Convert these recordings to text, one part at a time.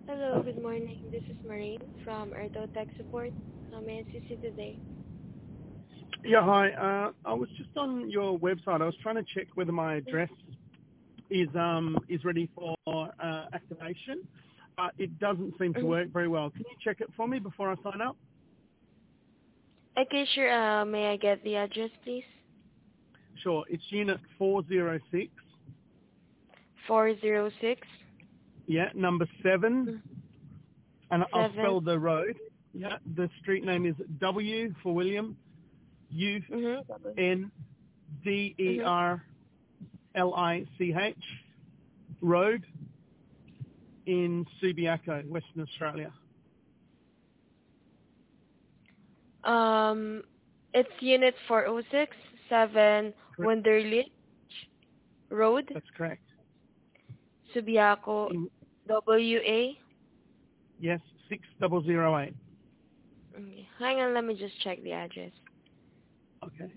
Hello, good morning. This is Maureen from Erdo Tech Support. How may I assist you today? Yeah, hi. I was just on your website. I was trying to check whether my address is ready for activation. It doesn't seem to Mhm. work very well. Can you check it for me before I sign up? Okay, sure. May I get the address, please? Sure. It's unit 406. 406 Yeah, number 7. mm, And I'll 7. spell the road. Yeah, the street name is W for William, U Mm-hmm. N D E Mm-hmm. R L I C H Road in Subiaco, Western Australia. It's unit 406, 7 Correct. Wunderlich Road, That's correct. Subiaco, In, WA. yes, 6008. Okay. Hang on, let me just check the address. Okay.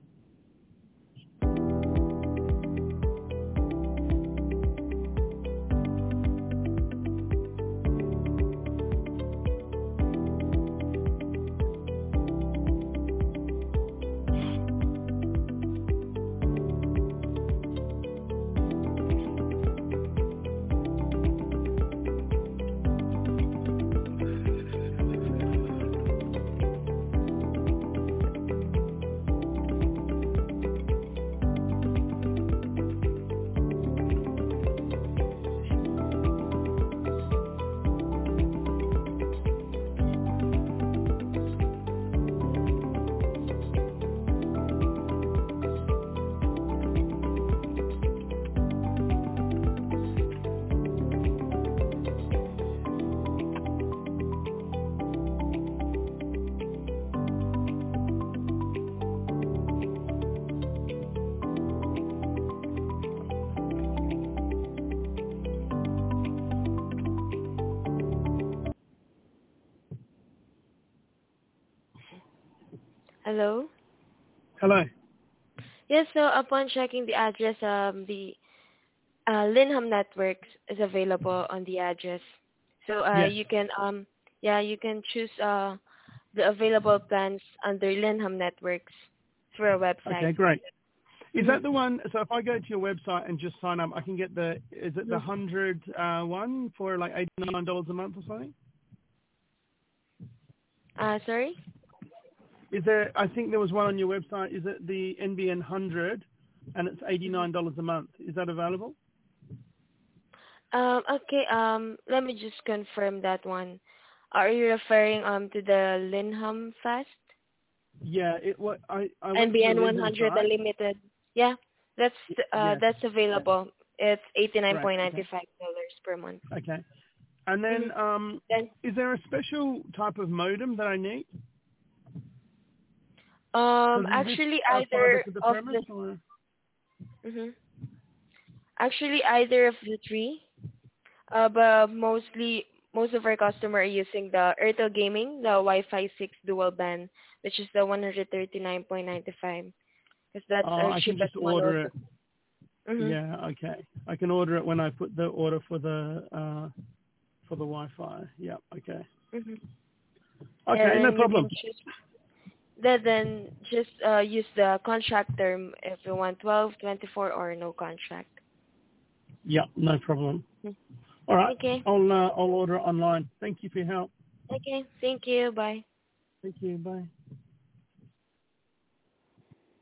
Hello? Hello. Yes, so upon checking the address, the Linham Networks is available on the address. So Yes. you can choose the available plans under Linham Networks through our website. Okay, great. Is Mm-hmm. that the one? So if I go to your website and just sign up, I can get is it the Mm-hmm. 100 one for like $89 a month or something? Sorry? Is there, I think there was one on your website. Is it the NBN 100 and it's $89 a month? Is that available? Okay, let me just confirm that one. Are you referring to the Linham Fast? Yeah, I went to the NBN Linham 100 site. Unlimited? Yeah, Yes. that's available. It's Great. Okay. $89.95 per month. Okay. And then, Mm-hmm. Then is there a special type of modem that I need? Does it just actually fiber either to the of premise the or? mhm. Actually either of the three. But most of our customers are using the Airtel Gaming, the Wi-Fi 6 dual band, which is the 139.95, because that's Oh, our I can just cheapest model. order it. Mhm. Yeah, okay. I can order it when I put the order for the Wi-Fi. Yeah, okay. Mhm. And Okay, no then you problem. can choose. Then just use the contract term if you want 12, 24, or no contract. Yeah, no problem. Mhm. All right, Okay. I'll order it online. Thank you for your help. Okay. Thank you. Bye. Thank you. Bye.